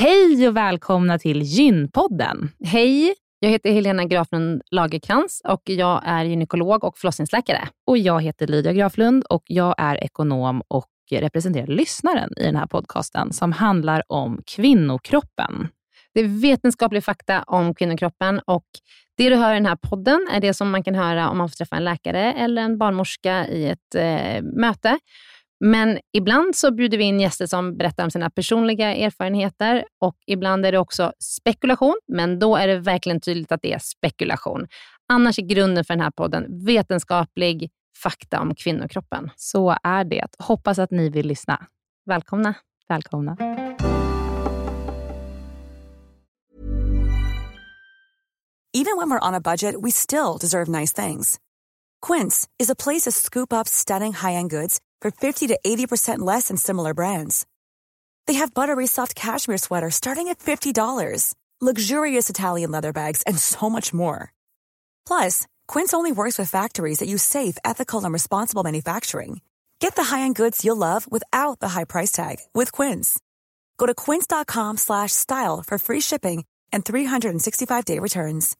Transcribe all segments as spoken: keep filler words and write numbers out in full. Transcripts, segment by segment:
Hej och välkomna till Gynpodden. Hej, jag heter Helena Graflund Lagerkrans och jag är gynekolog och förlossningsläkare. Och jag heter Lydia Graflund och jag är ekonom och representerar lyssnaren i den här podcasten som handlar om kvinnokroppen. Det är vetenskaplig fakta om kvinnokroppen och det du hör i den här podden är det som man kan höra om man får träffa en läkare eller en barnmorska i ett eh, möte. Men ibland så bjuder vi in gäster som berättar om sina personliga erfarenheter och ibland är det också spekulation, men då är det verkligen tydligt att det är spekulation. Annars är grunden för den här podden vetenskaplig fakta om kvinnokroppen. Så är det. Hoppas att ni vill lyssna. Välkomna. Välkomna. Even when we're on a budget, we still deserve nice things. Quince is a place to scoop up stunning high-end goods for fifty to eighty percent less than similar brands. They have buttery soft cashmere sweaters starting at fifty dollars, luxurious Italian leather bags, and so much more. Plus, Quince only works with factories that use safe, ethical, and responsible manufacturing. Get the high-end goods you'll love without the high price tag with Quince. Go to quince.com slash style for free shipping and three sixty-five day returns.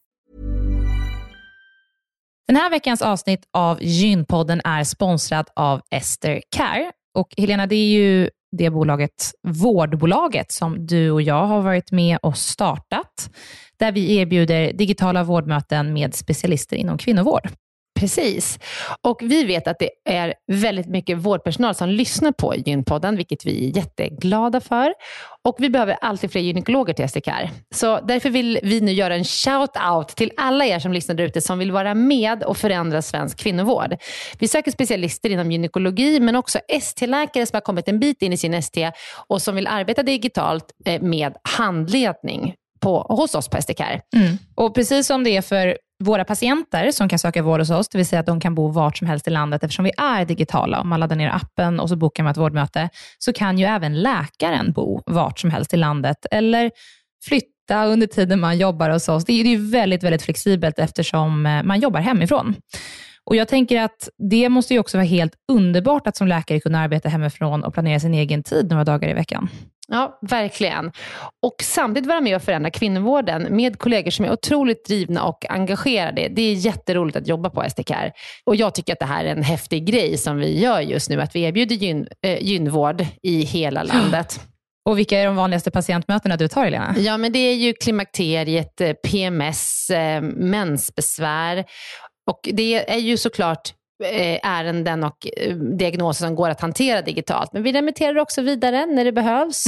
Den här veckans avsnitt av Gynpodden är sponsrad av Ester Care. Och Helena, det är ju det bolaget, vårdbolaget, som du och jag har varit med och startat. Där vi erbjuder digitala vårdmöten med specialister inom kvinnovård. Precis. Och vi vet att det är väldigt mycket vårdpersonal som lyssnar på Gynpodden, vilket vi är jätteglada för. Och vi behöver alltid fler gynekologer till Ester Care. Så därför vill vi nu göra en shout-out till alla er som lyssnar där ute som vill vara med och förändra svensk kvinnovård. Vi söker specialister inom gynekologi men också S T-läkare som har kommit en bit in i sin S T och som vill arbeta digitalt med handledning på, hos oss på Ester Care. Mm. Och precis som det är för våra patienter som kan söka vård hos oss, det vill säga att de kan bo vart som helst i landet eftersom vi är digitala. Om man laddar ner appen och så bokar man ett vårdmöte så kan ju även läkaren bo vart som helst i landet eller flytta under tiden man jobbar hos oss. Det är ju väldigt, väldigt flexibelt eftersom man jobbar hemifrån. Och jag tänker att det måste ju också vara helt underbart att som läkare kunna arbeta hemifrån och planera sin egen tid några dagar i veckan. Ja, verkligen. Och samtidigt vara med och förändra kvinnovården med kollegor som är otroligt drivna och engagerade. Det är jätteroligt att jobba på Ester Care. Och jag tycker att det här är en häftig grej som vi gör just nu. Att vi erbjuder gyn, äh, gynvård i hela landet. Och vilka är de vanligaste patientmötena du tar, Helena? Ja, men det är ju klimakteriet, P M S, äh, mensbesvär. Och det är ju såklart ärenden och diagnoser som går att hantera digitalt. Men vi remitterar också vidare när det behövs.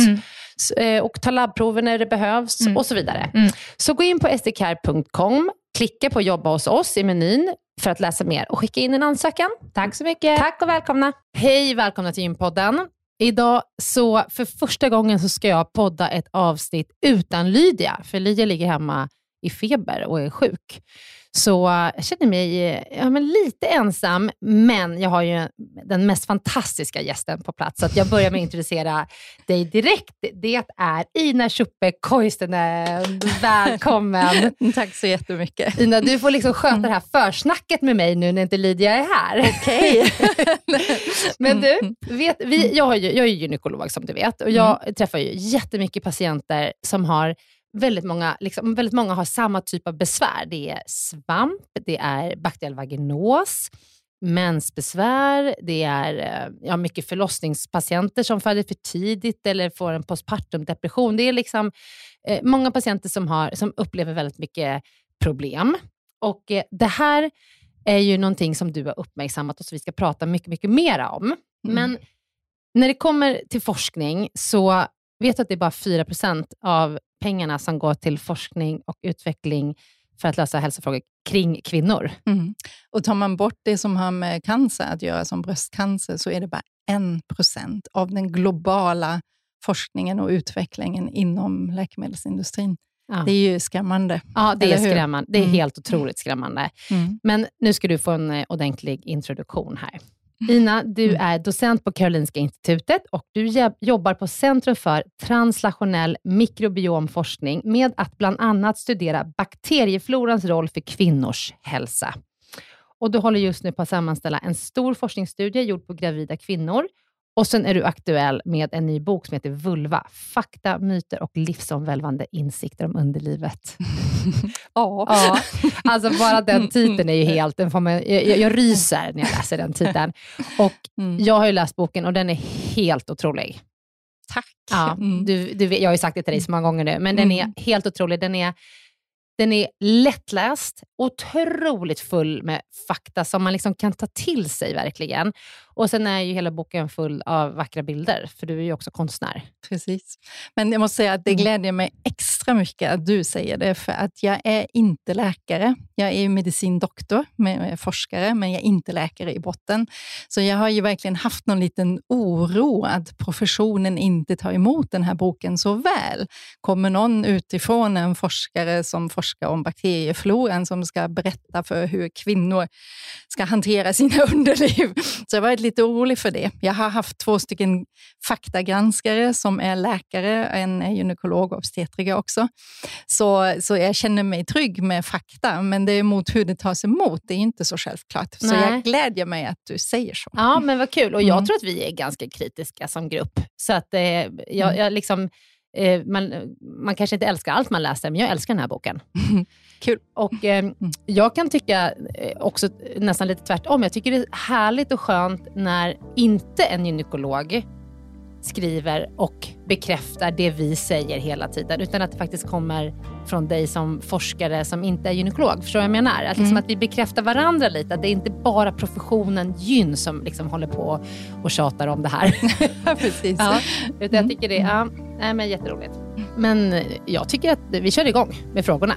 Mm. Och tar labbprover när det behövs mm. och så vidare. Mm. Så gå in på estecar punkt com, klicka på jobba hos oss i menyn för att läsa mer och skicka in en ansökan. Tack så mycket. Tack och välkomna. Hej, välkomna till Gynpodden. Idag så för första gången så ska jag podda ett avsnitt utan Lydia. För Lydia ligger hemma i feber och är sjuk. Så jag känner mig ja, men lite ensam, men jag har ju den mest fantastiska gästen på plats. Så att jag börjar med att introducera dig direkt. Det är Ina Schuppe Koistinen. Välkommen! Tack så jättemycket. Ina, du får liksom sköta det här försnacket med mig nu när inte Lydia är här. Okej. Men du, vet, vi, jag, har ju, jag är ju gynekolog som du vet. Och jag mm. träffar ju jättemycket patienter som har Väldigt många, liksom, väldigt många har samma typ av besvär. Det är svamp, det är bakteriell vaginos, mensbesvär, det är ja, mycket förlossningspatienter som föder för tidigt eller får en postpartum depression. Det är liksom eh, många patienter som, har, som upplever väldigt mycket problem. Och eh, det här är ju någonting som du har uppmärksammat och som vi ska prata mycket, mycket mer om. Mm. Men när det kommer till forskning så vet du att det är bara fyra procent av pengarna som går till forskning och utveckling för att lösa hälsofrågor kring kvinnor. Mm. Och tar man bort det som har med cancer att göra, som bröstcancer, så är det bara en procent av den globala forskningen och utvecklingen inom läkemedelsindustrin. Ja. Det är ju skrämmande. Ja, det är skrämmande. Det är mm. helt otroligt skrämmande. Mm. Men nu ska du få en ordentlig introduktion här. Ina, du är docent på Karolinska institutet och du jobbar på Centrum för translationell mikrobiomforskning med att bland annat studera bakterieflorans roll för kvinnors hälsa. Och du håller just nu på att sammanställa en stor forskningsstudie gjord på gravida kvinnor Och sen är du aktuell med en ny bok som heter Vulva. Fakta, myter och livsomvälvande insikter om underlivet. Ja. Ja. Alltså bara den titeln är ju helt... Den får man, jag, jag ryser när jag läser den titeln. Och Mm. jag har ju läst boken och den är helt otrolig. Tack. Ja, Mm. du, du, jag har ju sagt det till dig så många gånger nu. Men den är Mm. helt otrolig. Den är... Den är lättläst, otroligt full med fakta som man liksom kan ta till sig verkligen. Och sen är ju hela boken full av vackra bilder, för du är ju också konstnär. Precis. Men jag måste säga att det glädjer mig extra mycket att du säger det, för att jag är inte läkare. Jag är ju medicindoktor, med forskare, men jag är inte läkare i botten. Så jag har ju verkligen haft någon liten oro att professionen inte tar emot den här boken så väl. Kommer någon utifrån, en forskare som forskar om bakteriefloran, som ska berätta för hur kvinnor ska hantera sina underliv. Så jag var lite orolig för det. Jag har haft två stycken faktagranskare som är läkare, en är gynekolog och obstetriker också. Så, så jag känner mig trygg med fakta, men det är mot hur det tas emot, det är inte så självklart. Så Nej. jag glädjer mig att du säger så. Ja, men vad kul. Och jag Mm. tror att vi är ganska kritiska som grupp. Så att eh, jag, jag liksom... Eh, man, man kanske inte älskar allt man läser, men jag älskar den här boken. Kul. Och eh, jag kan tycka eh, också nästan lite tvärtom. Jag tycker det är härligt och skönt när inte en gynekolog skriver och bekräftar det vi säger hela tiden, utan att det faktiskt kommer från dig som forskare som inte är gynekolog. Förstår du vad jag menar? Att, liksom Mm. att vi bekräftar varandra lite. Att det är inte bara professionen gyn som liksom håller på och tjatar om det här. Precis. Ja, utan jag tycker det är ja, nej, men jätteroligt. Men jag tycker att vi kör igång med frågorna.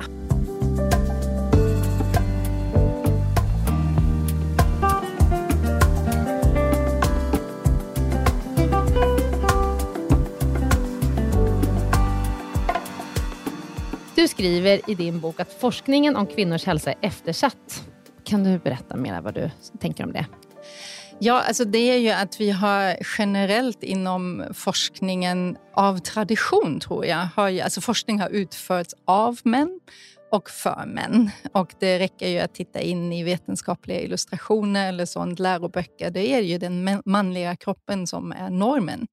Du skriver i din bok att forskningen om kvinnors hälsa är eftersatt. Kan du berätta mer vad du tänker om det? Ja, alltså det är ju att vi har generellt inom forskningen av tradition, tror jag, har ju, alltså forskning har utförts av män och för män. Och det räcker ju att titta in i vetenskapliga illustrationer eller sånt, läroböcker. Det är ju den manliga kroppen som är normen.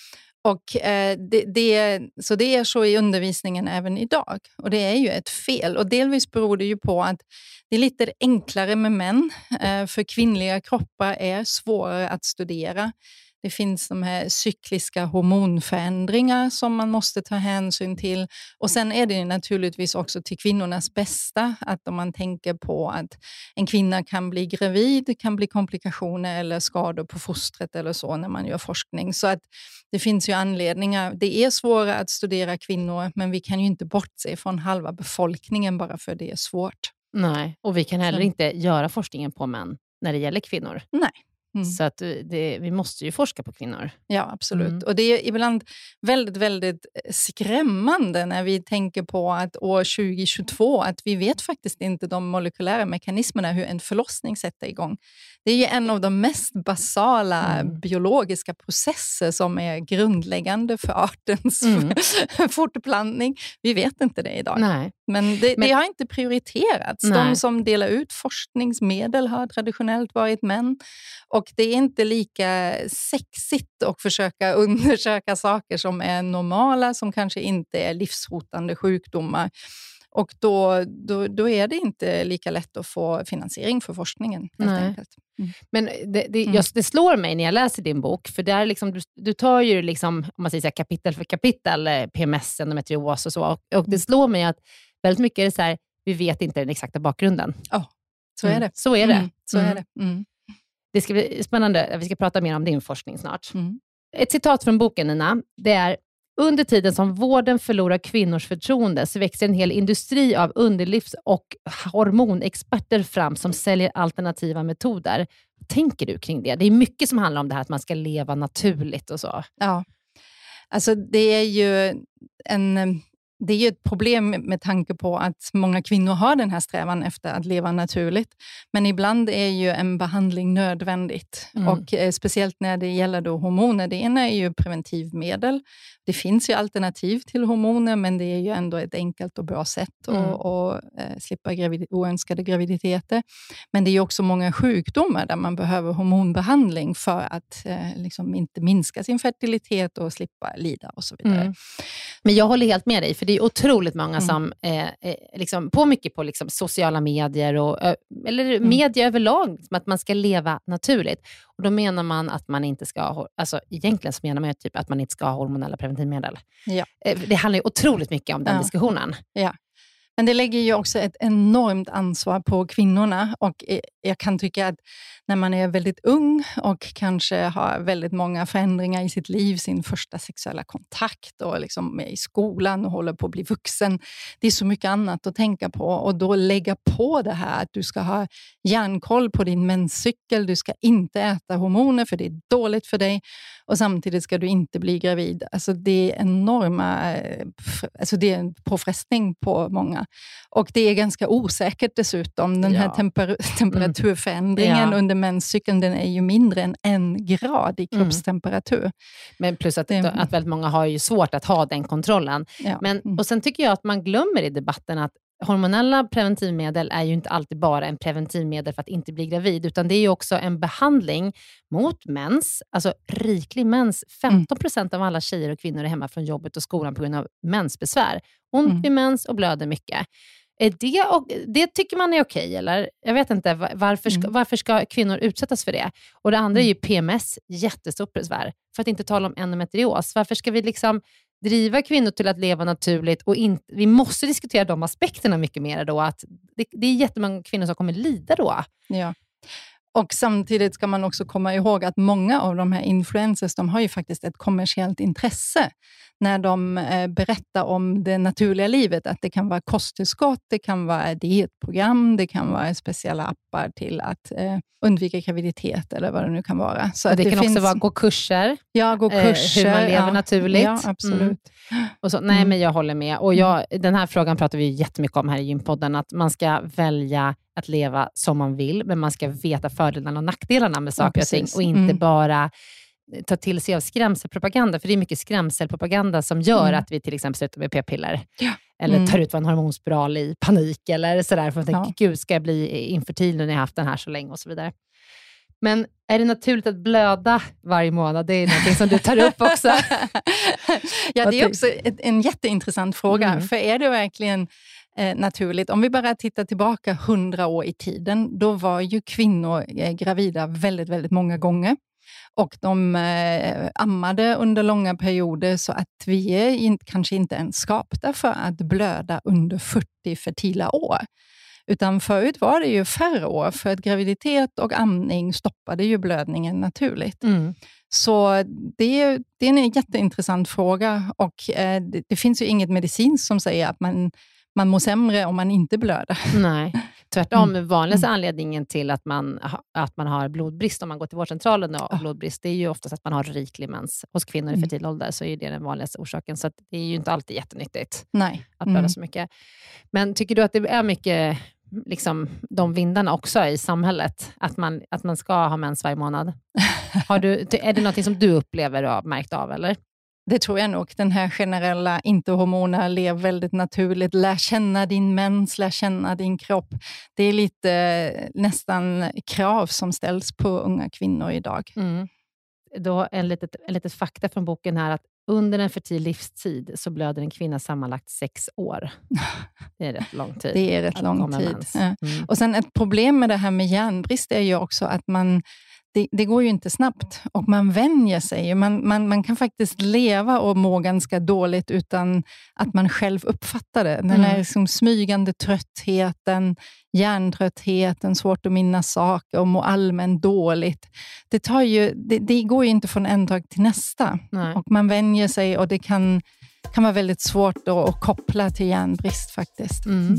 Och eh, det, det, så det är så i undervisningen även idag. Och det är ju ett fel. Och delvis beror det ju på att det är lite enklare med män. Eh, för kvinnliga kroppar är svårare att studera. Det finns de här cykliska hormonförändringar som man måste ta hänsyn till. Och sen är det naturligtvis också till kvinnornas bästa. Att om man tänker på att en kvinna kan bli gravid, det kan bli komplikationer eller skador på fostret eller så när man gör forskning. Så att det finns ju anledningar. Det är svårare att studera kvinnor, men vi kan ju inte bortse från halva befolkningen bara för det är svårt. Nej, och vi kan heller Så. inte göra forskningen på män när det gäller kvinnor. Nej. Mm. Så att det, vi måste ju forska på kvinnor. Ja, absolut. Mm. Och det är ibland väldigt, väldigt skrämmande när vi tänker på att år tjugo tjugotvå, att vi vet faktiskt inte de molekylära mekanismerna hur en förlossning sätter igång. Det är ju en av de mest basala Mm. biologiska processer som är grundläggande för artens Mm. fortplantning. Vi vet inte det idag. Nej. Men det, Men- det har inte prioriterats. Nej. De som delar ut forskningsmedel har traditionellt varit män. Och det är inte lika sexigt att försöka undersöka saker som är normala, som kanske inte är livshotande sjukdomar. Och då, då, då är det inte lika lätt att få finansiering för forskningen, helt Nej. enkelt. Mm. Men det, det, Mm. just, det slår mig när jag läser din bok, för där liksom, du, du tar ju liksom, om man säger så här, kapitel för kapitel, eh, P M S, endometrios och så. Och, och det slår mig att väldigt mycket är det så här, vi vet inte den exakta bakgrunden. Så är Mm. det. Så är det. Mm. Så Mm. är det. Mm. Det ska bli spännande. Vi ska prata mer om din forskning snart. Mm. Ett citat från boken, Nina, det är: under tiden som vården förlorar kvinnors förtroende så växer en hel industri av underlivs- och hormonexperter fram som säljer alternativa metoder. Vad tänker du kring det? Det är mycket som handlar om det här att man ska leva naturligt och så. Ja, alltså det är ju en det är ju ett problem med tanke på att många kvinnor har den här strävan efter att leva naturligt. Men ibland är ju en behandling nödvändigt. Mm. Och eh, speciellt när det gäller då hormoner. Det ena är ju preventivmedel. Det finns ju alternativ till hormoner, men det är ju ändå ett enkelt och bra sätt mm. att och, eh, slippa gravid- oönskade graviditeter. Men det är ju också många sjukdomar där man behöver hormonbehandling för att eh, liksom inte minska sin fertilitet och slippa lida och så vidare. Mm. Men jag håller helt med dig, för det är otroligt många mm. som eh, eh, liksom, på mycket på liksom, sociala medier och, eh, eller mm. media överlag, som att man ska leva naturligt. Och då menar man att man inte ska ha, alltså egentligen så menar man ju typ att man inte ska ha hormonella preventivmedel. Ja. Eh, det handlar ju otroligt mycket om den ja. diskussionen. Ja. Men det lägger ju också ett enormt ansvar på kvinnorna, och jag kan tycka att när man är väldigt ung och kanske har väldigt många förändringar i sitt liv, sin första sexuella kontakt och liksom är i skolan och håller på att bli vuxen, det är så mycket annat att tänka på, och då lägga på det här att du ska ha järnkoll på din menscykel, du ska inte äta hormoner för det är dåligt för dig, och samtidigt ska du inte bli gravid. Alltså det är enorma, alltså det är en påfrestning på många. Och det är ganska osäkert dessutom. Den ja. här temper- temperaturförändringen mm. ja. under menscykeln, den är ju mindre än en grad i kroppstemperatur. Mm. Men plus att, det, att väldigt många har ju svårt att ha den kontrollen. Ja. Men, och sen tycker jag att man glömmer i debatten att hormonella preventivmedel är ju inte alltid bara en preventivmedel för att inte bli gravid, utan det är ju också en behandling mot mens, alltså riklig mens. femton procent av alla tjejer och kvinnor är hemma från jobbet och skolan på grund av mensbesvär. Ont mm. vid mens och blöder mycket. Är det, och det tycker man är okej, eller? Jag vet inte, varför ska, mm. varför ska kvinnor utsättas för det? Och det andra är ju P M S, jättestort besvär. För att inte tala om endometrios. Varför ska vi liksom driva kvinnor till att leva naturligt, och inte, vi måste diskutera de aspekterna mycket mer då, att det, det är jättemånga kvinnor som kommer lida då. Ja. Och samtidigt ska man också komma ihåg att många av de här influencers, de har ju faktiskt ett kommersiellt intresse när de eh, berättar om det naturliga livet. Att det kan vara kosttillskott, det kan vara dietprogram, det kan vara speciella appar till att eh, undvika graviditet eller vad det nu kan vara. Så det, att det kan finns... också vara gå kurser. Ja, gå kurser. Eh, hur man lever ja. naturligt. Ja, absolut. Mm. Och så, nej, mm. men jag håller med. Och jag, den här frågan pratar vi jättemycket om här i Gympodden, att man ska välja att leva som man vill, men man ska veta fördelarna och nackdelarna med saker ja, och ting, och inte mm. bara ta till sig av skrämselpropaganda, för det är mycket skrämselpropaganda som gör mm. att vi till exempel slutar med p-piller ja. eller mm. tar ut en hormonspiral i panik eller sådär, för att tänka, ja. gud, ska jag bli infertil nu när jag haft den här så länge och så vidare. Men är det naturligt att blöda varje månad? Det är någonting som du tar upp också. Ja, det är också ett, en jätteintressant fråga, mm. för är det verkligen eh, naturligt? Om vi bara tittar tillbaka hundra år i tiden, då var ju kvinnor eh, gravida väldigt, väldigt många gånger. Och de eh, ammade under långa perioder, så att vi är in, kanske inte ens skapta för att blöda under fyrtio fertila år. Utan förut var det ju färre år, för att graviditet och amning stoppade ju blödningen naturligt. Mm. Så det, det är en jätteintressant fråga, och eh, det, det finns ju inget medicin som säger att man, man mår sämre om man inte blöder. Nej, tvärtom. Mm. Vanligaste mm. anledningen till att man, att man har blodbrist, om man går till vårdcentralen och har blodbrist, det är ju oftast att man har riklig mens. Hos kvinnor i fertil ålder så är det den vanligaste orsaken, så att det är ju inte alltid jättenyttigt Nej. att blöda Mm. så mycket. Men tycker du att det är mycket liksom de vindarna också i samhället, att man, att man ska ha mens varje månad? Har du, är det något som du upplever och har märkt av, eller? Det tror jag nog. Den här generella inte hormoner, lev väldigt naturligt, lär känna din mens, lär känna din kropp. Det är lite nästan krav som ställs på unga kvinnor idag. Mm. Då en litet, en litet fakta från boken här, att under en fertil livstid så blöder en kvinna sammanlagt sex år. Det är rätt lång tid. Det är rätt lång tid. Ja. Mm. Och sen ett problem med det här med järnbrist är ju också att man Det, det går ju inte snabbt, och man vänjer sig. Man, man, man kan faktiskt leva och må ganska dåligt utan att man själv uppfattar det. Den här liksom smygande tröttheten, hjärntröttheten, svårt att minnas saker och må allmänt dåligt. Det, tar ju, det, det går ju inte från en dag till nästa. Nej. Och man vänjer sig, och det kan, kan vara väldigt svårt då att koppla till järnbrist faktiskt. Mm.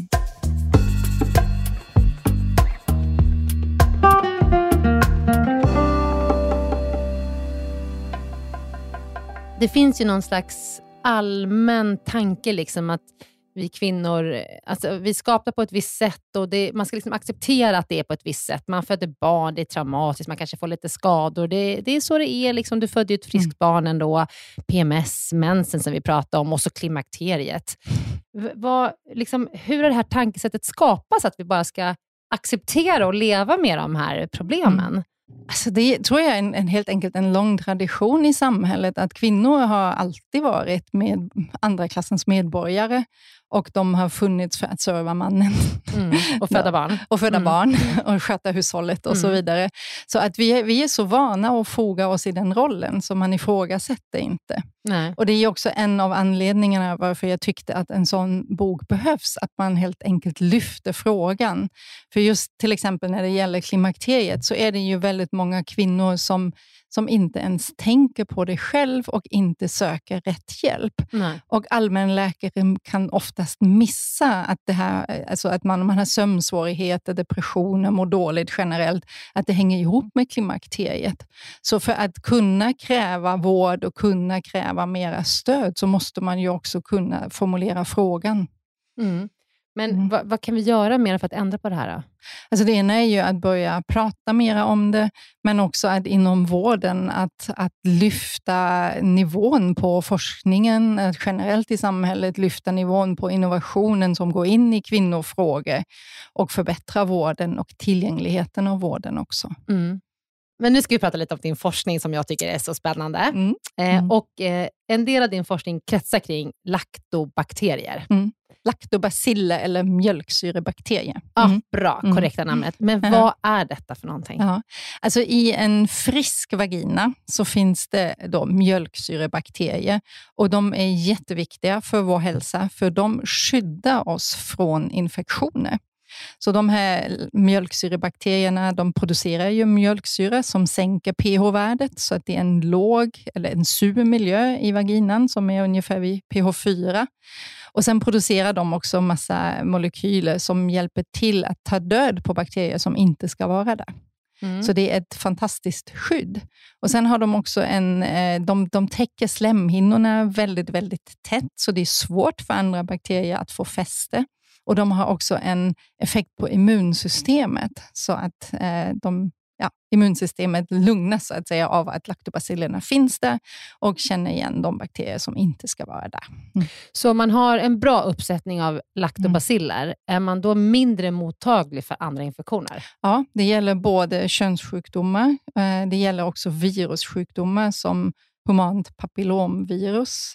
Det finns ju någon slags allmän tanke liksom att vi kvinnor, alltså vi skapar på ett visst sätt och det, man ska liksom acceptera att det är på ett visst sätt. Man föder barn, det är traumatiskt, man kanske får lite skador. Det, det är så det är, liksom, du födde ju ett friskt mm. barn ändå. P M S, mensen som vi pratade om och så klimakteriet. V- vad, liksom, hur har det här tankesättet skapats att vi bara ska acceptera och leva med de här problemen? Mm. Alltså det tror jag är en, en helt enkelt en lång tradition i samhället att kvinnor har alltid varit med andra klassens medborgare och de har funnits för att serva mannen. Mm. Och föda barn. och föda mm. barn och sköta hushållet och mm. så vidare. Så att vi är, vi är så vana att foga oss i den rollen så man ifrågasätter inte. Nej. Och det är också en av anledningarna varför jag tyckte att en sån bok behövs. Att man helt enkelt lyfter frågan. För just till exempel när det gäller klimakteriet så är det ju väldigt många kvinnor som som inte ens tänker på det själv och inte söker rätt hjälp. Nej. Och allmänläkare kan oftast missa att det här, alltså att man, man har sömnsvårigheter, depressioner, mår dåligt generellt, att det hänger ihop med klimakteriet. Så för att kunna kräva vård och kunna kräva mera stöd så måste man ju också kunna formulera frågan. Mm. Men Mm. vad, vad kan vi göra mer för att ändra på det här då? Alltså det ena är ju att börja prata mer om det, men också att inom vården att, att lyfta nivån på forskningen, att generellt i samhället lyfta nivån på innovationen som går in i kvinnofrågor och förbättra vården och tillgängligheten av vården också. Mm. Men nu ska vi prata lite om din forskning som jag tycker är så spännande. Mm. Eh, Mm. och eh, en del av din forskning kretsar kring laktobakterier. Mm. Lactobaciller eller mjölksyrebakterier. Ja, Mm. bra, Mm. korrekta namnet. Men Mm. vad är detta för någonting? Ja. Alltså i en frisk vagina så finns det då mjölksyrebakterier och de är jätteviktiga för vår hälsa för de skyddar oss från infektioner. Så de här mjölksyrebakterierna, de producerar ju mjölksyra som sänker pH-värdet så att det är en låg eller en sur miljö i vaginan som är ungefär vid pH fyra. Och sen producerar de också massa molekyler som hjälper till att ta död på bakterier som inte ska vara där. Mm. Så det är ett fantastiskt skydd. Och sen har de också en, de, de täcker slemhinnorna väldigt, väldigt tätt så det är svårt för andra bakterier att få fäste. Och de har också en effekt på immunsystemet så att eh, de, ja, immunsystemet lugnas så att säga av att laktobacillerna finns där och känner igen de bakterier som inte ska vara där. Mm. Så om man har en bra uppsättning av laktobaciller, mm. är man då mindre mottaglig för andra infektioner? Ja, det gäller både könssjukdomar, eh, det gäller också virussjukdomar som humant papillomvirus.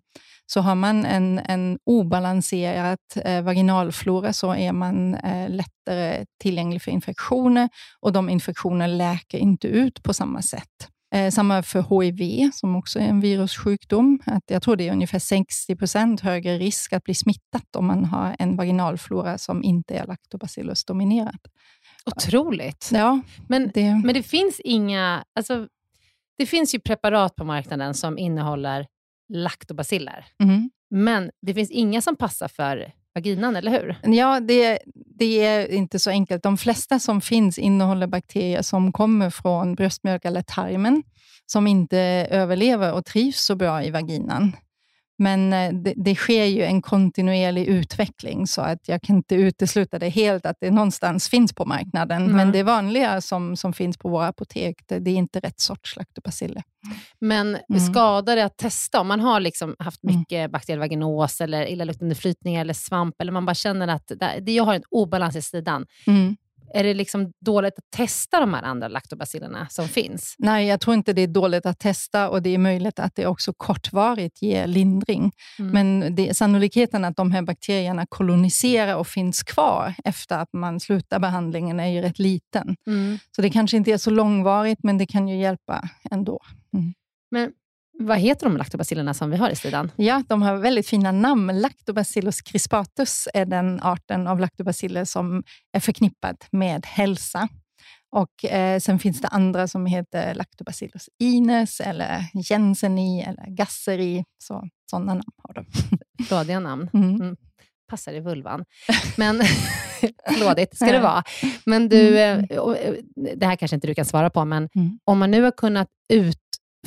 Så har man en, en obalanserad eh, vaginalflora så är man eh, lättare tillgänglig för infektioner och de infektioner läker inte ut på samma sätt. Eh, samma för H I V som också är en virussjukdom. Att jag tror det är ungefär sextio procent högre risk att bli smittat om man har en vaginalflora som inte är lactobacillus dominerad. Otroligt. Ja, men, det... men det finns inga... Alltså, det finns ju preparat på marknaden som innehåller laktobaciller. Mm. Men det finns inga som passar för vaginan, eller hur? Ja, det, det är inte så enkelt. De flesta som finns innehåller bakterier som kommer från bröstmjölk eller tarmen som inte överlever och trivs så bra i vaginan. Men det, det sker ju en kontinuerlig utveckling så att jag kan inte utesluta det helt att det någonstans finns på marknaden. Mm. Men det vanliga som, som finns på våra apotek, det, det är inte rätt sorts laktobaciller. Men mm. skadar det att testa? Om man har liksom haft mycket mm. bakterievaginos eller illaluktande flytningar eller svamp eller man bara känner att det, jag har en obalans i sidan. Mm. Är det liksom dåligt att testa de här andra laktobacillerna som finns? Nej, jag tror inte det är dåligt att testa och det är möjligt att det också kortvarigt ger lindring. Mm. Men det, sannolikheten att de här bakterierna koloniserar och finns kvar efter att man slutar behandlingen är ju rätt liten. Mm. Så det kanske inte är så långvarigt men det kan ju hjälpa ändå. Mm. Men vad heter de laktobacillerna som vi har i sidan? Ja, de har väldigt fina namn. Lactobacillus crispatus är den arten av laktobaciller som är förknippad med hälsa. Och eh, sen finns det andra som heter Lactobacillus ines eller Jenseni eller Gasseri. Så, sådana namn har de. Flådiga namn. Mm. Mm. Passar i vulvan. Men flådigt ska det vara. Men du, mm. det här kanske inte du kan svara på, men mm. om man nu har kunnat ut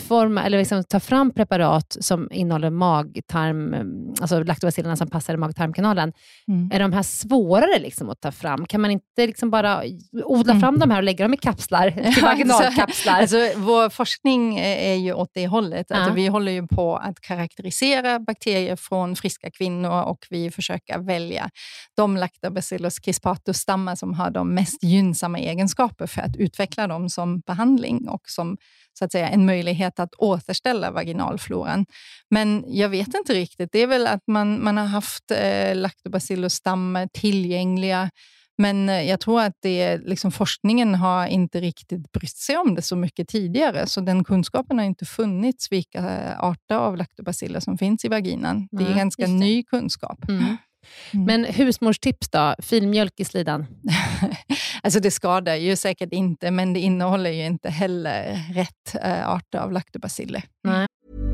utforma eller liksom ta fram preparat som innehåller magtarm, alltså laktobacillerna som passar i mag-tarmkanalen. Mm. Är de här svårare liksom att ta fram? Kan man inte liksom bara odla mm. fram de här och lägga dem i kapslar, till vaginalkapslar? Alltså, vår forskning är ju åt det hållet. Ja. Alltså, vi håller ju på att karaktärisera bakterier från friska kvinnor och vi försöker välja de Lactobacillus crispatus-stammar som har de mest gynnsamma egenskaper för att utveckla dem som behandling och som så att säga en möjlighet att återställa vaginalfloran. Men jag vet inte riktigt. Det är väl att man, man har haft eh, Lactobacillus-stammar tillgängliga. Men jag tror att det, liksom, forskningen har inte riktigt brytt sig om det så mycket tidigare. Så den kunskapen har inte funnits vilka arter av Lactobaciller som finns i vaginan. Det är mm, ganska ny kunskap. Mm. Mm. Men husmorstips då? Filmjölk i slidan? Alltså det skadar ju säkert inte, men det innehåller ju inte heller rätt äh, arter av Lactobaciller. Nej.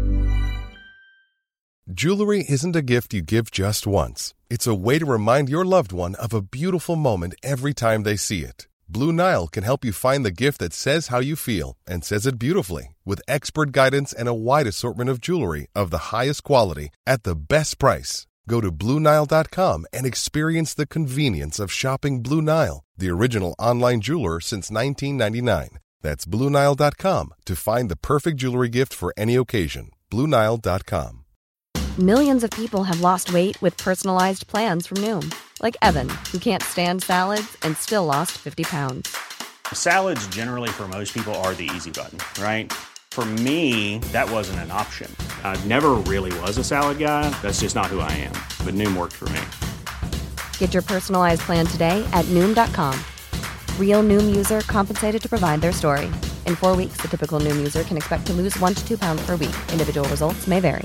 Jewelry isn't a gift you give just once. It's a way to remind your loved one of a beautiful moment every time they see it. Blue Nile can help you find the gift that says how you feel and says it beautifully, with expert guidance and a wide assortment of jewelry of the highest quality at the best price. Go to Blue Nile dot com and experience the convenience of shopping Blue Nile, the original online jeweler since nineteen ninety-nine. That's Blue Nile dot com to find the perfect jewelry gift for any occasion. Blue Nile dot com. Millions of people have lost weight with personalized plans from Noom. Like Evan, who can't stand salads and still lost fifty pounds. Salads generally for most people are the easy button, right? For me, that wasn't an option. I never really was a salad guy. That's just not who I am. But Noom worked for me. Get your personalized plan today at Noom dot com. Real Noom user compensated to provide their story. In four weeks, the typical Noom user can expect to lose one to two pounds per week. Individual results may vary.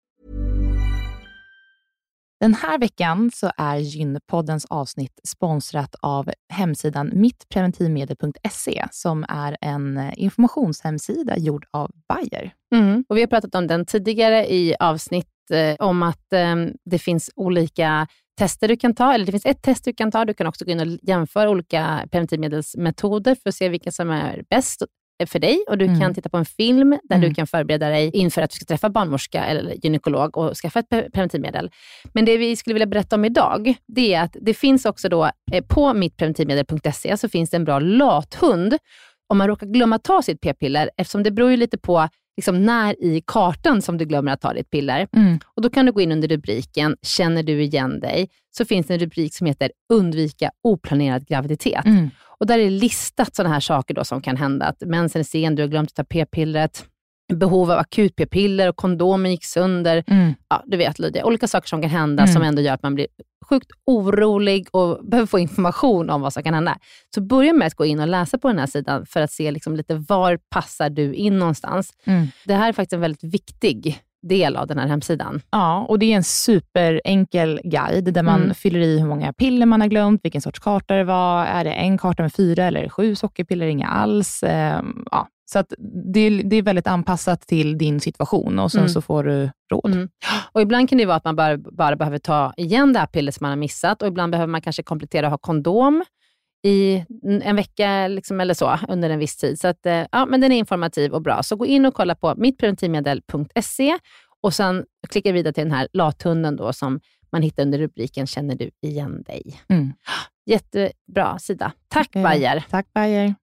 Den här veckan så är Gynpoddens avsnitt sponsrat av hemsidan mitt preventivmedel punkt se som är en informationshemsida gjord av Bayer. Mm. Och vi har pratat om den tidigare i avsnitt eh, om att eh, det finns olika tester du kan ta, eller det finns ett test du kan ta. Du kan också gå in och jämföra olika preventivmedelsmetoder för att se vilka som är bäst för dig, och du mm. kan titta på en film där mm. du kan förbereda dig inför att du ska träffa barnmorska eller gynekolog och skaffa ett preventivmedel. Men det vi skulle vilja berätta om idag, det är att det finns också då eh, på mitt preventivmedel punkt se så finns det en bra lathund om man råkar glömma ta sitt p-piller, eftersom det beror ju lite på liksom när i kartan som du glömmer att ta ditt piller. Mm. Och då kan du gå in under rubriken Känner du igen dig? Så finns det en rubrik som heter Undvika oplanerad graviditet. Mm. Och där är listat sådana här saker då som kan hända. Att mensen är sen, du har glömt att ta p-pillret. Behov av akut p-piller och kondomen gick sönder. Mm. Ja, du vet Lydia. Olika saker som kan hända mm. som ändå gör att man blir sjukt orolig och behöver få information om vad som kan hända. Så börja med att gå in och läsa på den här sidan för att se liksom lite var passar du in någonstans. Mm. Det här är faktiskt en väldigt viktig del av den här hemsidan. Ja, och det är en superenkel guide där man mm. fyller i hur många piller man har glömt, vilken sorts karta det var, är det en karta med fyra eller sju sockerpiller, inga alls. Ehm, ja. Så att det, det är väldigt anpassat till din situation och sen mm. så får du råd. Mm. Och ibland kan det vara att man bara, bara behöver ta igen det här pillret som man har missat, och ibland behöver man kanske komplettera och ha kondom i en vecka liksom, eller så under en viss tid. Så att, ja, men den är informativ och bra. Så gå in och kolla på mitt preventivmedel punkt se och sen klicka vidare till den här lathunden då som man hittar under rubriken Känner du igen dig? Mm. Jättebra sida. Tack okay. Bayer. Tack Bayer.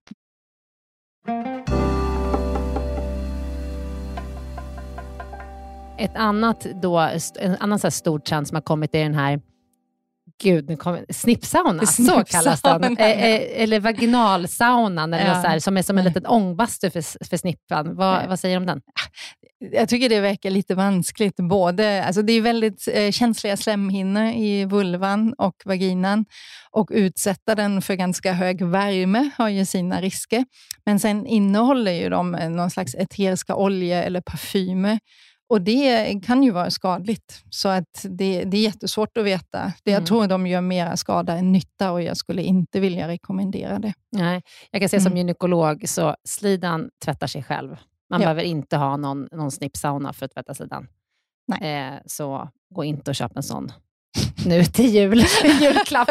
Ett annat då, en annan så här stor trend som har kommit är den här Gud, nu kommer snippsauna, så kallas den. E- eller vaginalsaunan eller ja. så här, som är som en liten ångbastu för, för snippan. Vad, vad säger du om den? Jag tycker det verkar lite vanskligt. Både, alltså det är väldigt eh, känsliga slemhinnor i vulvan och vaginan. Och utsätta den för ganska hög värme har ju sina risker. Men sen innehåller ju de någon slags eteriska olja eller parfymer. Och det kan ju vara skadligt. Så att det, det är jättesvårt att veta. Det, jag mm. tror de gör mera skada än nytta och jag skulle inte vilja rekommendera det. Nej, jag kan säga mm. som gynekolog så slidan tvättar sig själv. Man ja. behöver inte ha någon, någon snippsauna för att tvätta slidan. Nej. Eh, så gå inte och köp en sån nu till jul. julklapp.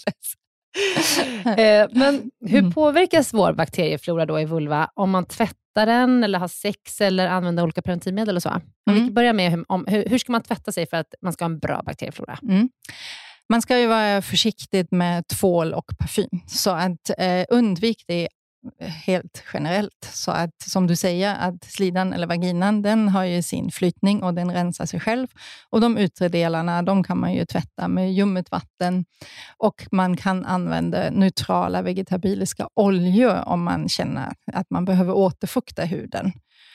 eh, men hur mm. påverkas vår bakterieflora då i vulva om man tvättar tvätta den eller ha sex eller använda olika preventivmedel och så. Om Mm. vi börjar med hur, om, hur, hur ska man tvätta sig för att man ska ha en bra bakterieflora? Mm. Man ska ju vara försiktig med tvål och parfym. Så att eh, undvik det helt generellt. Så att, som du säger, att slidan eller vaginan, den har ju sin flytning och den rensar sig själv. Och de yttre delarna, de kan man ju tvätta med ljummet vatten. Och man kan använda neutrala vegetabiliska oljor om man känner att man behöver återfukta huden.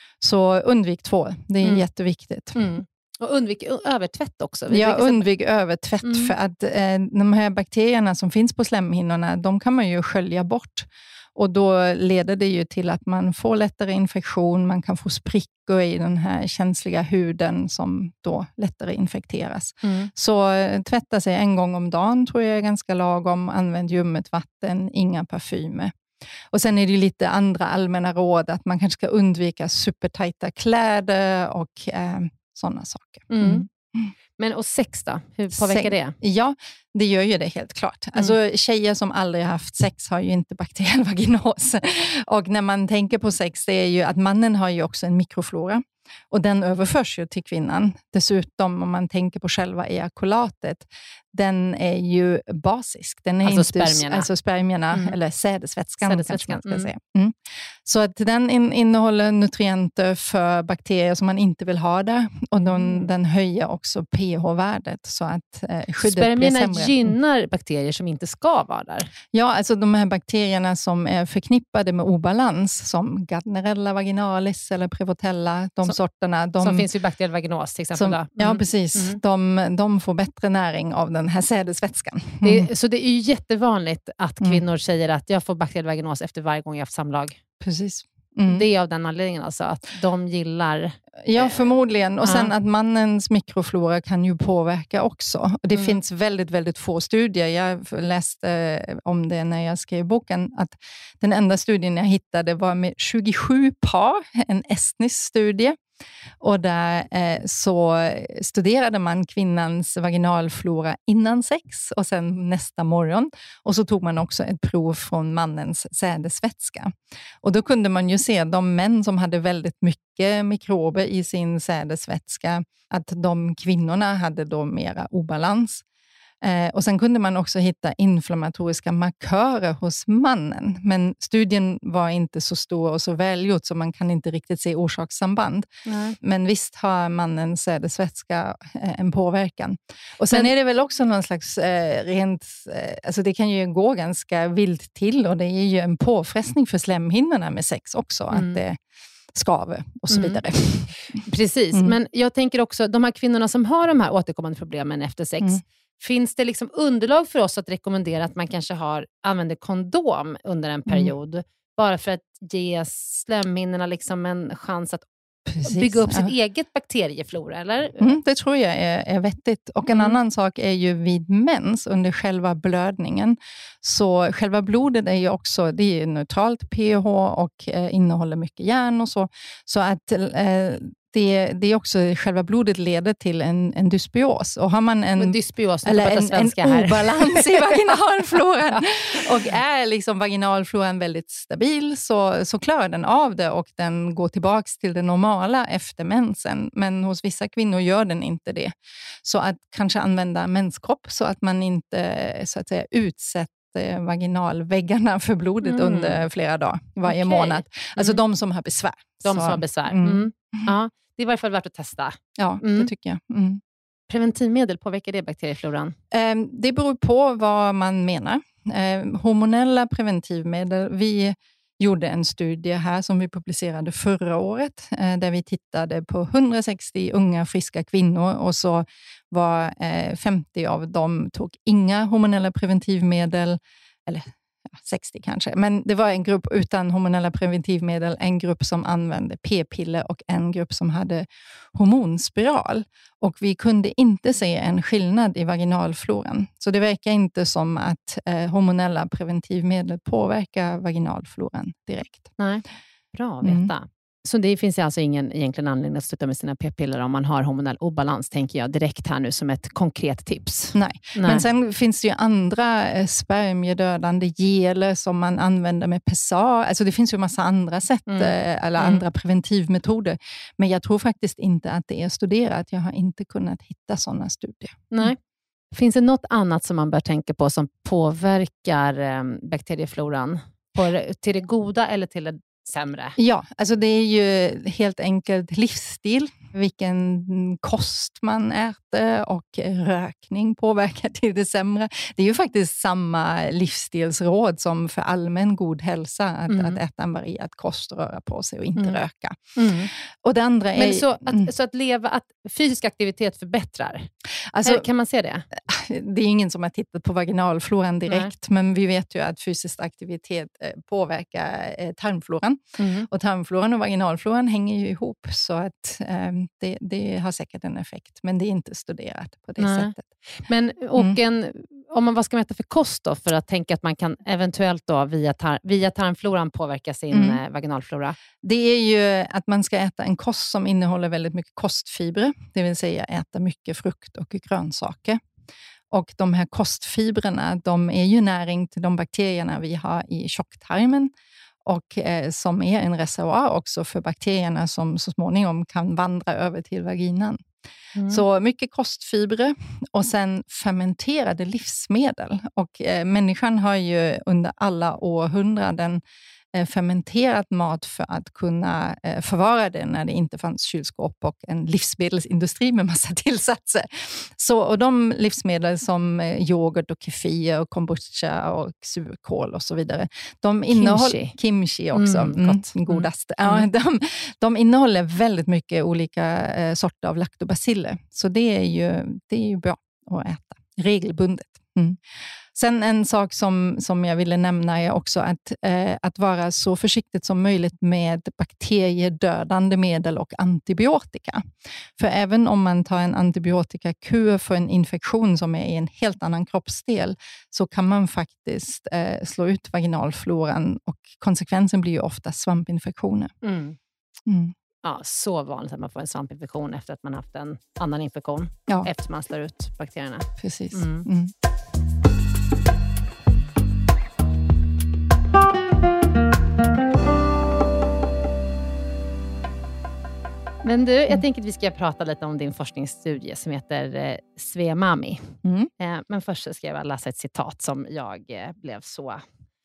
Så undvik tvål, det är Mm. jätteviktigt. Mm. Och undvik övertvätt också. Vi Ja, brukar säga- undvik övertvätt Mm. för att eh, de här bakterierna som finns på slemhinnorna, de kan man ju skölja bort. Och då leder det ju till att man får lättare infektion, man kan få sprickor i den här känsliga huden som då lättare infekteras. Mm. Så eh, tvätta sig en gång om dagen tror jag är ganska lagom. Använd ljummet vatten, inga parfymer. Och sen är det ju lite andra allmänna råd att man kanske ska undvika supertajta kläder och eh, sådana saker. Mm. Mm. Men och sex då? Hur påverkar Sex- det? Ja, det gör ju det helt klart. Alltså, tjejer som aldrig haft sex har ju inte bakteriell vaginos. Och när man tänker på sex, det är ju att mannen har ju också en mikroflora. Och den överförs ju till kvinnan. Dessutom om man tänker på själva ejakulatet, den är ju basisk. Den är Alltså inte, spermierna. Alltså spermierna, Mm. eller sädesvätskan, Sädesvätskan, kanske man ska mm. säga. Mm. Så att den in, innehåller nutrienter för bakterier som man inte vill ha där. Och de, Mm. den höjer också pH-värdet så att eh, skyddet blir Spermierna sämre. gynnar bakterier som inte ska vara där. Ja, alltså de här bakterierna som är förknippade med obalans, som Gardnerella vaginalis eller Prevotella, de Som- sorterna. De, Som finns vid bakteriell vaginos till exempel. som, då. Ja, Mm. precis. Mm. De, de får bättre näring av den här sädesvätskan. Det Mm. är, så det är ju jättevanligt att Mm. kvinnor säger att jag får bakteriell vaginos efter varje gång jag har haft samlag. Precis. Mm. Det är av den anledningen alltså, att de gillar... Ja, förmodligen. Och sen Ja. att mannens mikroflora kan ju påverka också. Och det Mm. finns väldigt, väldigt få studier. Jag läste eh, om det när jag skrev boken. Att den enda studien jag hittade var med tjugosju par, en estnisk studie. Och där eh, så studerade man kvinnans vaginalflora innan sex och sen nästa morgon. Och så tog man också ett prov från mannens sädesvätska. Och då kunde man ju se de män som hade väldigt mycket mikrober i sin sädesvätska, att de kvinnorna hade då mera obalans. Eh, och sen kunde man också hitta inflammatoriska markörer hos mannen. Men studien var inte så stor och så välgjord så man kan inte riktigt se orsakssamband. Nej. Men visst har mannens sädesvätska eh, en påverkan. Och sen Men- är det väl också någon slags eh, rent... Eh, alltså det kan ju gå ganska vilt till och det är ju en påfrestning för slemhinnorna med sex också. Mm. Att det skaver och så Mm. vidare. Precis, Mm. men jag tänker också, de här kvinnorna som har de här återkommande problemen efter sex, Mm. finns det liksom underlag för oss att rekommendera att man kanske har, använder kondom under en period, bara för att ge slemhinnorna liksom en chans att Precis. bygga upp Ja. sitt eget bakterieflora, eller? Mm, det tror jag är, är vettigt. Och en Mm. annan sak är ju vid mens under själva blödningen. Så själva blodet är ju också, det är neutralt pH och eh, innehåller mycket järn och så. Så att eh, det, det är också, själva blodet leder till en, en dysbios. Och har man en... Men dysbios, Eller en, en svenska här. obalans i vaginalfloran och är liksom vaginalfloran väldigt stabil så, så klarar den av det och den går tillbaka till det normala efter mensen. Men hos vissa kvinnor gör den inte det. Så att kanske använda menskropp så att man inte så att säga, utsätter vaginalväggarna för blodet Mm. under flera dagar varje Okej. månad. Alltså Mm. de som har besvär. De Så, som har besvär. Mm. Mm. Ja, det är i varje fall värt att testa. Ja, Mm. det tycker jag. Mm. Preventivmedel, påverkar det bakteriefloran? Eh, Det beror på vad man menar. Eh, hormonella preventivmedel. Vi gjorde en studie här som vi publicerade förra året eh, där vi tittade på hundrasextio unga friska kvinnor och så var eh, femtio av dem tog inga hormonella preventivmedel, eller ja, sextio kanske. Men det var en grupp utan hormonella preventivmedel, en grupp som använde p-piller och en grupp som hade hormonspiral. Och vi kunde inte se en skillnad i vaginalfloran. Så det verkar inte som att eh, hormonella preventivmedel påverkar vaginalfloran direkt. Nej. Bra att Mm. veta. Så det finns alltså ingen egentligen anledning att sluta med sina p-piller om man har hormonell obalans, tänker jag direkt här nu som ett konkret tips. Nej, Nej. Men sen finns det ju andra eh, spermiedödande geler som man använder med P S A. Alltså det finns ju massa andra sätt Mm. eh, eller Mm. andra preventivmetoder. Men jag tror faktiskt inte att det är studerat. Jag har inte kunnat hitta sådana studier. Nej. Finns det något annat som man bör tänka på som påverkar eh, bakteriefloran? På det, till det goda eller till det sämre? Ja, alltså det är ju helt enkelt livsstil. Vilken kost man äter och rökning påverkar till det sämre. Det är ju faktiskt samma livsstilsråd som för allmän god hälsa. Att, Mm. att äta en varierad kost, röra på sig och inte Mm. röka. Mm. Och det andra är... Men så Mm. att, så att leva, att fysisk aktivitet förbättrar? Alltså, Eller kan man se det? det är ingen som har tittat på vaginalfloran direkt, men vi vet ju att fysisk aktivitet eh, påverkar eh, tarmfloran. Mm. Och tarmfloran och vaginalfloran hänger ju ihop, så att eh, det, det har säkert en effekt, men det är inte studerat på det Nej. sättet. Men och Mm. en, om man, vad ska man äta för kost då, för att tänka att man kan eventuellt då via, tar, via tarmfloran påverka sin Mm. eh, vaginalflora? Det är ju att man ska äta en kost som innehåller väldigt mycket kostfibrer, det vill säga äta mycket frukt och grönsaker. Och de här kostfibrerna, de är ju näring till de bakterierna vi har i tjocktarmen och eh, som är en reservoar också för bakterierna som så småningom kan vandra över till vaginan. Mm. Så mycket kostfibrer och sen fermenterade livsmedel. Och eh, människan har ju under alla århundraden eh, fermenterat mat för att kunna eh, förvara det när det inte fanns kylskåp och en livsmedelsindustri med massa tillsatser. Så, och de livsmedel som eh, yoghurt och kefir och kombucha och surkål och så vidare. De innehåller Kimchi. kimchi också, Mm, mm, gott. godast. Mm. Ja, de, de innehåller väldigt mycket olika eh, sorter av laktobaciller. Så det är ju, det är ju bra att äta regelbundet. Mm. Sen en sak som, som jag ville nämna är också att, eh, att vara så försiktigt som möjligt med bakteriedödande medel och antibiotika. För även om man tar en antibiotikakur för en infektion som är i en helt annan kroppsdel, så kan man faktiskt eh, slå ut vaginalfloran och konsekvensen blir ju ofta svampinfektioner. Mm. Mm. Ja, så vanligt att man får en svampinfektion efter att man haft en annan infektion. Ja, Efter man slår ut bakterierna. precis. Mm. Mm. Men du, jag tänker att vi ska prata lite om din forskningsstudie som heter eh, Svemami. Mm. Eh, men först så ska jag läsa ett citat som jag eh, blev så,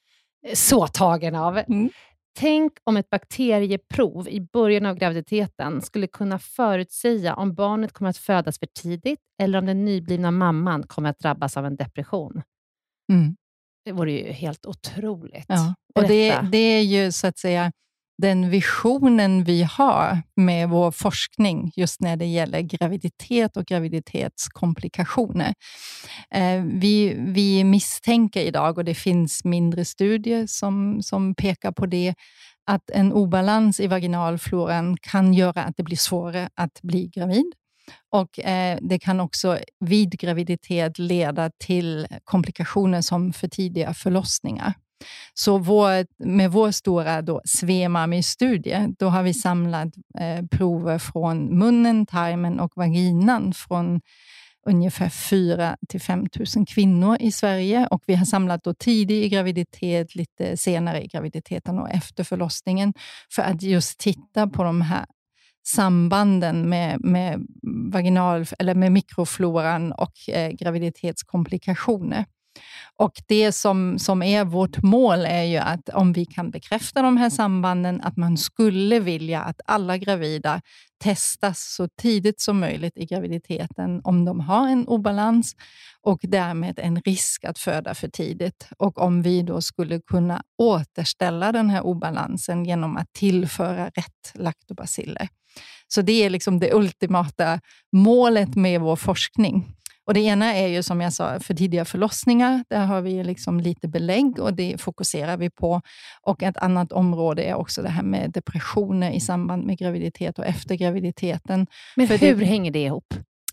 så tagen av. Mm. Tänk om ett bakterieprov i början av graviditeten skulle kunna förutsäga om barnet kommer att födas för tidigt eller om den nyblivna mamman kommer att drabbas av en depression. Mm. Det vore ju helt otroligt. Ja. Och det, Berätta. det är ju så att säga den visionen vi har med vår forskning just när det gäller graviditet och graviditetskomplikationer. Eh, vi, vi misstänker idag, och det finns mindre studier som, som pekar på det, att en obalans i vaginalfloran kan göra att det blir svårare att bli gravid. Och eh, det kan också vid graviditet leda till komplikationer som för tidiga förlossningar. Så vår, med vår stora då Svemami-studie, då har vi samlat eh, prover från munnen, tarmen och vaginan från ungefär fyra till fem tusen kvinnor i Sverige. Och vi har samlat då tidig i graviditet, lite senare i graviditeten och efter förlossningen, för att just titta på de här sambanden med, med vaginal eller med mikrofloran och eh, graviditetskomplikationer. Och det som, som är vårt mål är ju att om vi kan bekräfta de här sambanden, att man skulle vilja att alla gravida testas så tidigt som möjligt i graviditeten om de har en obalans och därmed en risk att föda för tidigt. Och om vi då skulle kunna återställa den här obalansen genom att tillföra rätt laktobaciller. Så det är liksom det ultimata målet med vår forskning. Och det ena är ju som jag sa för tidiga förlossningar. Där har vi liksom lite belägg och det fokuserar vi på. Och ett annat område är också det här med depressioner i samband med graviditet och efter graviditeten. Men för hur det, hänger det ihop?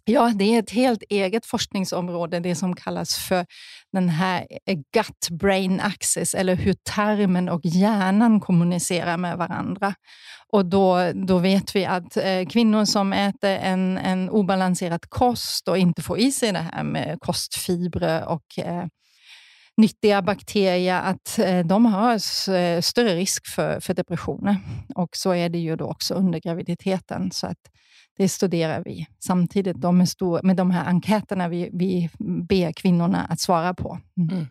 Ja, det är ett helt eget forskningsområde, det som kallas för den här gut-brain axis, eller hur tarmen och hjärnan kommunicerar med varandra. Och då, då vet vi att eh, kvinnor som äter en, en obalanserad kost och inte får i sig det här med kostfibrer och eh, nyttiga bakterier, att eh, de har s- större risk för, för depressioner. Och så är det ju då också under graviditeten, så att det studerar vi samtidigt då med, stor, med de här enkäterna vi, vi ber kvinnorna att svara på. Mm. Mm.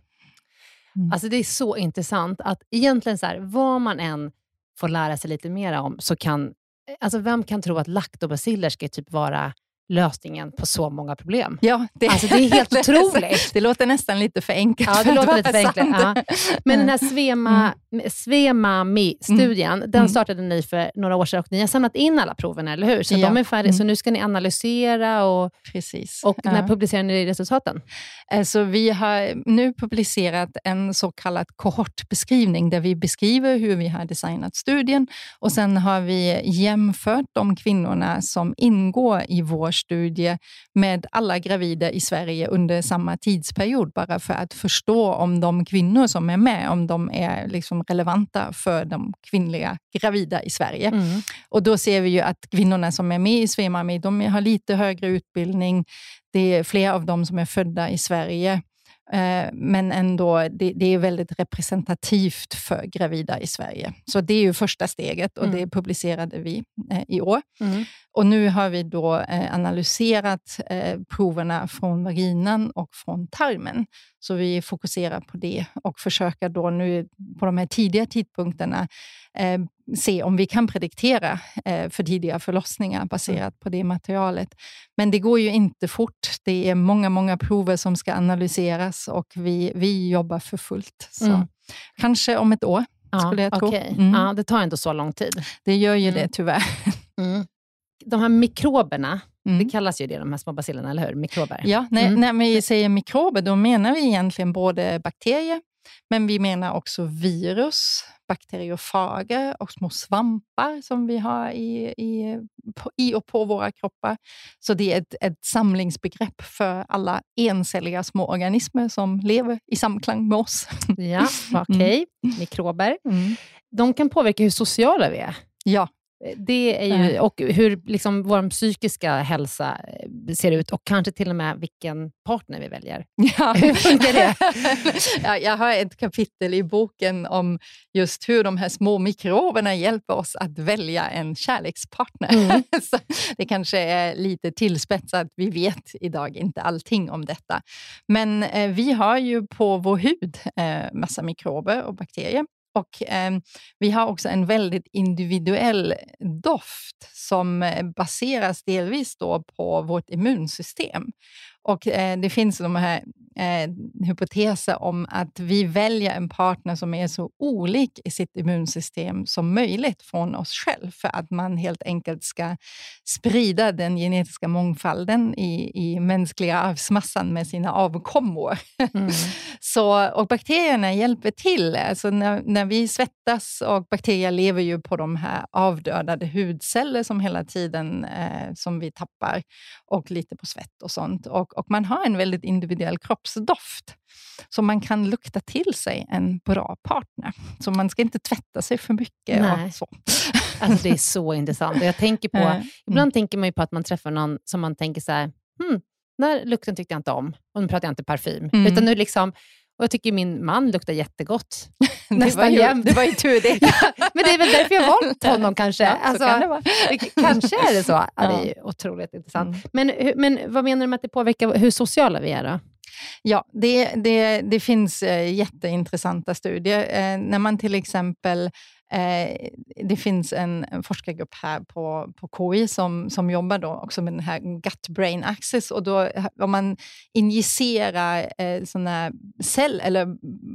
Mm. Alltså det är så intressant att egentligen så här, vad man än får lära sig lite mer om, så kan, alltså vem kan tro att laktobaciller ska typ vara lösningen på så många problem? Ja, det, Alltså det är helt otroligt. Det låter nästan lite för enkelt. Ja, det för låter att lite vara för enkelt. sant. Ja. Men den här Svema, Svemami-studien, Mm. den Mm. startade ni för några år sedan och ni har samlat in alla proverna, eller hur? Så Ja. de är färdiga, Mm. så nu ska ni analysera och, Precis. och när Ja. publicerar ni resultaten? Alltså, vi har nu publicerat en så kallad kohortbeskrivning där vi beskriver hur vi har designat studien, och sen har vi jämfört de kvinnorna som ingår i vår studie med alla gravida i Sverige under samma tidsperiod, bara för att förstå om de kvinnor som är med, om de är liksom relevanta för de kvinnliga gravida i Sverige. Mm. Och då ser vi ju att kvinnorna som är med i Svemami, de har lite högre utbildning. Det är fler av dem som är födda i Sverige. Eh, men ändå, det, det är väldigt representativt för gravida i Sverige. Så det är ju första steget, och Mm. det publicerade vi eh, i år. Mm. Och nu har vi då eh, analyserat eh, proverna från vaginan och från tarmen. Så vi fokuserar på det och försöker då nu på de här tidiga tidpunkterna eh, se om vi kan prediktera eh, för tidiga förlossningar baserat mm. på det materialet. Men det går ju inte fort. Det är många, många prover som ska analyseras, och vi, vi jobbar för fullt. Så Mm. kanske om ett år, Ja, skulle jag tro. okay. Mm. Ja, det tar inte så lång tid. Det gör ju Mm. det tyvärr. Mm. De här mikroberna, Mm. det kallas ju det, de här små bacillerna, eller hur? Mikrober. Ja, när, Mm. när vi säger mikrober, då menar vi egentligen både bakterier, men vi menar också virus, bakteriofager och små svampar som vi har i, i, på, i och på våra kroppar. Så det är ett, ett samlingsbegrepp för alla encelliga små organismer som lever i samklang med oss. Ja, okej. Okay. Mm. Mikrober. Mm. De kan påverka hur sociala vi är. Ja. Det är ju, och hur liksom vår psykiska hälsa ser ut, och kanske till och med vilken partner vi väljer. Ja. Hur funkar det? Ja, jag har ett kapitel i boken om just hur de här små mikroberna hjälper oss att välja en kärlekspartner. Mm. Så det kanske är lite tillspetsat, vi vet idag inte allting om detta. Men eh, vi har ju på vår hud eh, massa mikrober och bakterier. Och eh, vi har också en väldigt individuell doft som baseras delvis då på vårt immunsystem. Och eh, det finns de här eh, hypoteser om att vi väljer en partner som är så olik i sitt immunsystem som möjligt från oss själv, för att man helt enkelt ska sprida den genetiska mångfalden i, i mänskliga arvsmassan med sina avkommor. Mm. Så, och bakterierna hjälper till. Alltså när, när vi svettas, och bakterier lever ju på de här avdödade hudceller som hela tiden eh, som vi tappar, och lite på svett och sånt. Och, och man har en väldigt individuell kroppsdoft. Så man kan lukta till sig en bra partner. Så man ska inte tvätta sig för mycket. Nej. Och så. Alltså det är så intressant. Jag tänker på, mm. ibland tänker man ju på att man träffar någon som man tänker så här, hmm, den här lukten tyckte jag inte om. Och nu pratar jag inte parfym. Mm. Utan nu liksom, och jag tycker min man luktar jättegott. Nästan jämt. Det var ju tur det. Men det är väl därför jag har valt honom kanske. Ja, alltså, kan det vara. Kanske är det så. Ja, ja. Det är ju otroligt intressant. Mm. Men, men vad menar du med att det påverkar hur sociala vi är då? Ja, det, det, det finns eh, jätteintressanta studier. Eh, när man till exempel, eh, det finns en, en forskargrupp här på, på K I som, som jobbar då också med den här gut-brain axis. Och då om man injicerar eh, såna cell- eller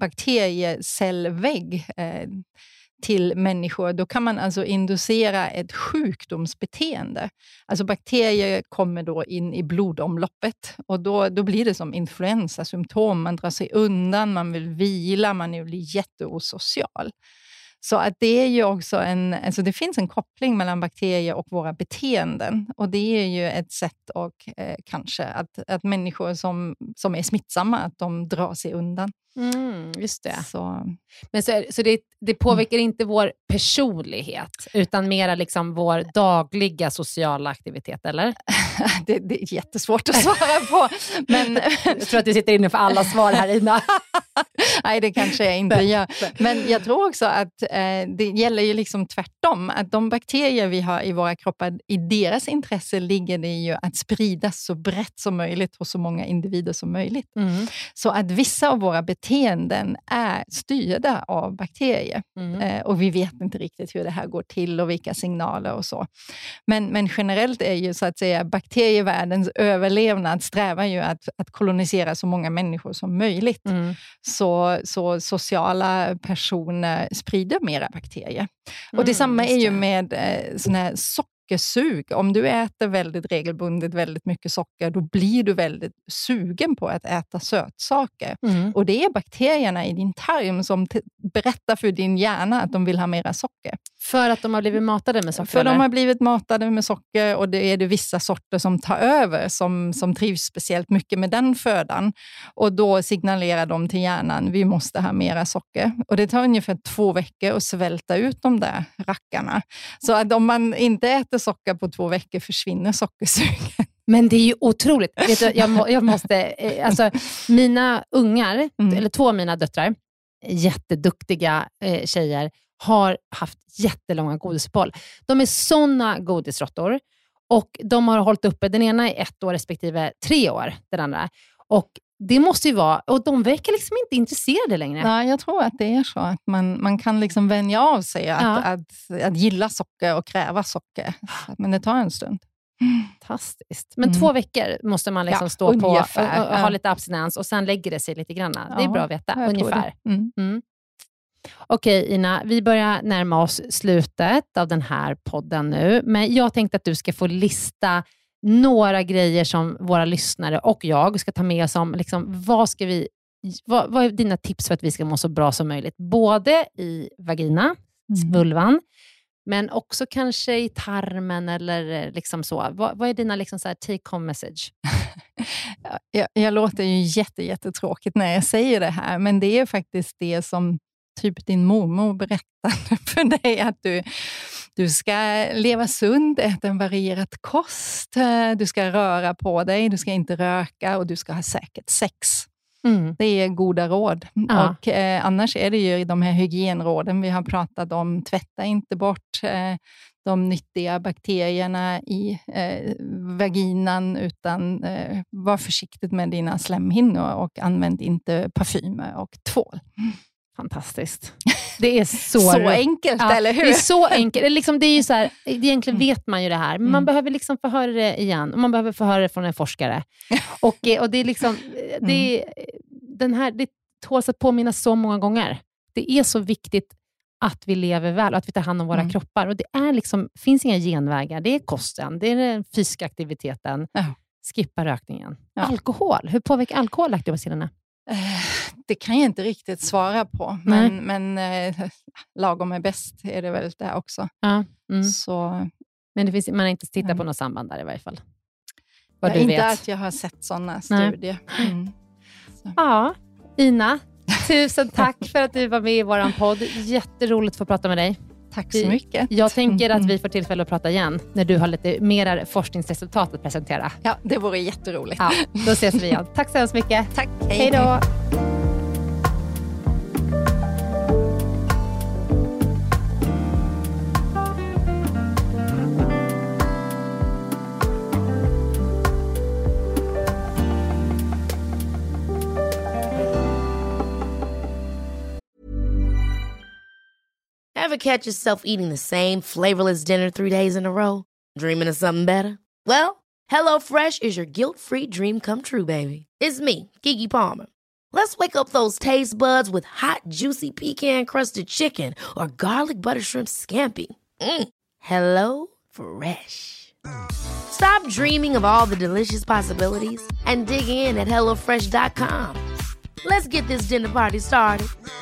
bakteriecellvägg eh, till människor, då kan man alltså inducera ett sjukdomsbeteende. Alltså bakterier kommer då in i blodomloppet, och då, då blir det som influensasymptom. Man drar sig undan, man vill vila, man blir jätteosocial. Så att det är ju också en, alltså det finns en koppling mellan bakterier och våra beteenden. Och det är ju ett sätt och eh, kanske att, att människor som, som är smittsamma, att de drar sig undan. Mm, just det. Så, Men så, så det, det påverkar mm. inte vår personlighet, utan mera liksom vår dagliga sociala aktivitet, eller? det, det är jättesvårt att svara på. Men jag tror att du sitter inne för alla svar här, Ina. Nej, det kanske jag inte gör. Men jag tror också att eh, det gäller ju liksom tvärtom. Att de bakterier vi har i våra kroppar, i deras intresse ligger det ju att spridas så brett som möjligt hos så många individer som möjligt. Mm. Så att vissa av våra beteenden är styrda av bakterier. Mm. Eh, och vi vet inte riktigt hur det här går till och vilka signaler och så. Men, men generellt är ju så att säga bakterievärldens överlevnad strävar ju att, att kolonisera så många människor som möjligt. Mm. Så, så sociala personer sprider mera bakterier. Mm, och detsamma är ju med eh, sån här sockersug. Om du äter väldigt regelbundet väldigt mycket socker, då blir du väldigt sugen på att äta sötsaker. Mm. Och det är bakterierna i din tarm som t- berättar för din hjärna att de vill ha mera socker. För att de har blivit matade med socker? För eller? de har blivit matade med socker, och det är det vissa sorter som tar över, som, som trivs speciellt mycket med den födan. Och då signalerar de till hjärnan, vi måste ha mera socker. Och det tar ungefär två veckor att svälta ut de där rackarna. Så att om man inte äter socker på två veckor försvinner sockersugen. Men det är ju otroligt. Vet du, jag, må, jag måste, alltså mina ungar, mm. eller två av mina döttrar, jätteduktiga eh, tjejer, har haft jättelånga godisuppehåll. De är såna godisråttor, och de har hållit uppe, den ena är ett år respektive tre år, den andra. Och det måste ju vara, och de verkar liksom inte intresserade längre. Nej, jag tror att det är så. Att man, man kan liksom vänja av sig att, ja. att, att, att gilla socker och kräva socker. Men det tar en stund. Fantastiskt. Men mm. två veckor måste man liksom ja, stå ungefär, på och, och ja. ha lite abstinens, och sen lägger det sig lite grann. Ja, det är bra att veta, ungefär. Mm. Mm. Okej, Ina, vi börjar närma oss slutet av den här podden nu. Men jag tänkte att du ska få lista några grejer som våra lyssnare och jag ska ta med oss om. Liksom, vad, ska vi, vad, vad är dina tips för att vi ska må så bra som möjligt? Både i vagina, mm. vulvan, men också kanske i tarmen eller liksom så. Vad, vad är dina liksom så här take-home message? jag, jag låter ju jätte, jättetråkigt när jag säger det här, men det är faktiskt det som typ din mormor berättade för dig, att du, du ska leva sunt, äta en varierat kost, du ska röra på dig, du ska inte röka och du ska ha säkert sex. Mm. Det är goda råd. Ja. Och eh, annars är det ju de här hygienråden vi har pratat om. Tvätta inte bort eh, de nyttiga bakterierna i eh, vaginan, utan eh, var försiktigt med dina slemhinnor och använd inte parfymer och tvål. Mm. Fantastiskt. Det är så, så enkelt, ja, eller hur? Det är så enkelt. Det är, liksom, det är ju så här, egentligen vet man ju det här, men mm. man behöver liksom få höra det igen. Och man behöver få höra det från en forskare. och, och det är liksom, det, är, den här, det tåls att påminna så många gånger. Det är så viktigt att vi lever väl och att vi tar hand om våra mm. kroppar. Och det är liksom, finns inga genvägar. Det är kosten, det är den fysiska aktiviteten. Ja. Skippa rökningen. Ja. Alkohol, hur påverkar alkohol laktobacilerna? Det kan jag inte riktigt svara på. Men, men eh, lagom är bäst är det väl där också. Ja. Mm. Så, men det finns, man har inte tittat på något samband där i varje fall. Vad ja, du inte vet. att jag har sett sådana studier. Mm. Så. Ja, Ina, tusen tack för att du var med i våran podd. Jätteroligt att få prata med dig. Tack så mycket. Jag tänker att vi får tillfälle att prata igen när du har lite mer forskningsresultat att presentera. Ja, det vore jätteroligt. Ja, då ses vi igen. Tack så hemskt mycket. Tack. Hej då. Ever catch yourself eating the same flavorless dinner three days in a row? Dreaming of something better? Well, HelloFresh is your guilt-free dream come true, baby. It's me, Keke Palmer. Let's wake up those taste buds with hot, juicy pecan-crusted chicken or garlic butter shrimp scampi. Mm. Hello Fresh. Stop dreaming of all the delicious possibilities and dig in at hello fresh dot com. Let's get this dinner party started.